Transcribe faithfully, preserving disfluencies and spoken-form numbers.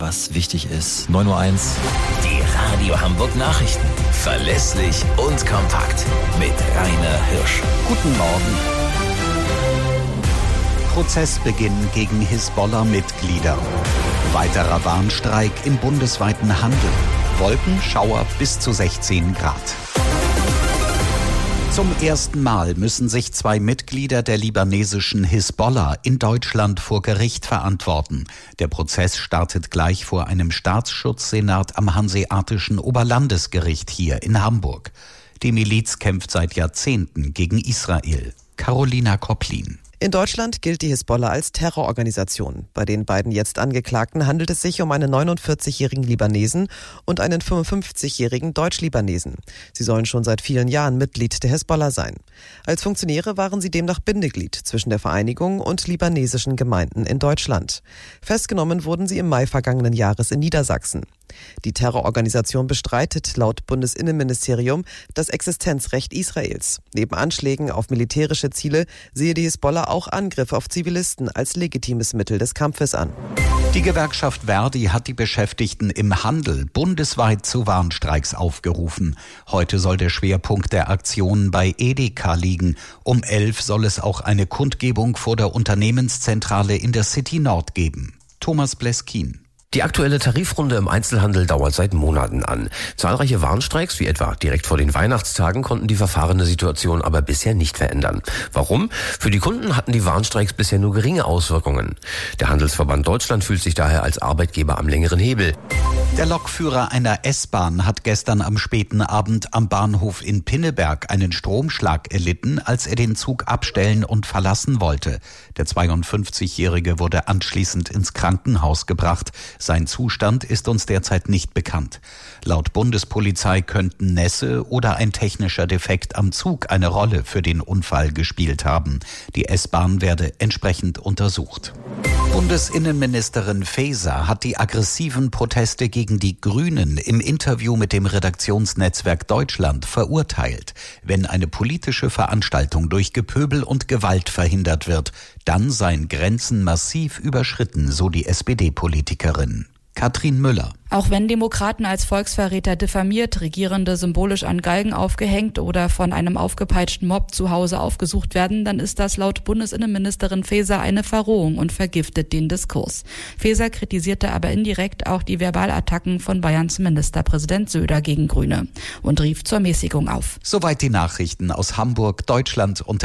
was wichtig ist. neun Uhr eins. Die Radio Hamburg Nachrichten. Verlässlich und kompakt. Mit Rainer Hirsch. Guten Morgen. Prozessbeginn gegen Hisbollah-Mitglieder. Weiterer Warnstreik im bundesweiten Handel. Wolkenschauer bis zu sechzehn Grad. Zum ersten Mal müssen sich zwei Mitglieder der libanesischen Hisbollah in Deutschland vor Gericht verantworten. Der Prozess startet gleich vor einem Staatsschutzsenat am Hanseatischen Oberlandesgericht hier in Hamburg. Die Miliz kämpft seit Jahrzehnten gegen Israel. Carolina Kopplin. In Deutschland gilt die Hisbollah als Terrororganisation. Bei den beiden jetzt Angeklagten handelt es sich um einen neunundvierzigjährigen Libanesen und einen fünfundfünfzigjährigen Deutsch-Libanesen. Sie sollen schon seit vielen Jahren Mitglied der Hisbollah sein. Als Funktionäre waren sie demnach Bindeglied zwischen der Vereinigung und libanesischen Gemeinden in Deutschland. Festgenommen wurden sie im Mai vergangenen Jahres in Niedersachsen. Die Terrororganisation bestreitet laut Bundesinnenministerium das Existenzrecht Israels. Neben Anschlägen auf militärische Ziele sehe die Hisbollah auch Angriffe auf Zivilisten als legitimes Mittel des Kampfes an. Die Gewerkschaft Verdi hat die Beschäftigten im Handel bundesweit zu Warnstreiks aufgerufen. Heute soll der Schwerpunkt der Aktionen bei Edeka liegen. Um elf soll es auch eine Kundgebung vor der Unternehmenszentrale in der City Nord geben. Thomas Bleskin. Die aktuelle Tarifrunde im Einzelhandel dauert seit Monaten an. Zahlreiche Warnstreiks, wie etwa direkt vor den Weihnachtstagen, konnten die verfahrene Situation aber bisher nicht verändern. Warum? Für die Kunden hatten die Warnstreiks bisher nur geringe Auswirkungen. Der Handelsverband Deutschland fühlt sich daher als Arbeitgeber am längeren Hebel. Der Lokführer einer S-Bahn hat gestern am späten Abend am Bahnhof in Pinneberg einen Stromschlag erlitten, als er den Zug abstellen und verlassen wollte. Der zweiundfünfzigjährige wurde anschließend ins Krankenhaus gebracht. Sein Zustand ist uns derzeit nicht bekannt. Laut Bundespolizei könnten Nässe oder ein technischer Defekt am Zug eine Rolle für den Unfall gespielt haben. Die S-Bahn werde entsprechend untersucht. Bundesinnenministerin Faeser hat die aggressiven Proteste gegen die Grünen im Interview mit dem Redaktionsnetzwerk Deutschland verurteilt. Wenn eine politische Veranstaltung durch Gepöbel und Gewalt verhindert wird, dann seien Grenzen massiv überschritten, so die S P D-Politikerin. Katrin Müller. Auch wenn Demokraten als Volksverräter diffamiert, Regierende symbolisch an Galgen aufgehängt oder von einem aufgepeitschten Mob zu Hause aufgesucht werden, dann ist das laut Bundesinnenministerin Faeser eine Verrohung und vergiftet den Diskurs. Faeser kritisierte aber indirekt auch die Verbalattacken von Bayerns Ministerpräsident Söder gegen Grüne und rief zur Mäßigung auf. Soweit die Nachrichten aus Hamburg, Deutschland und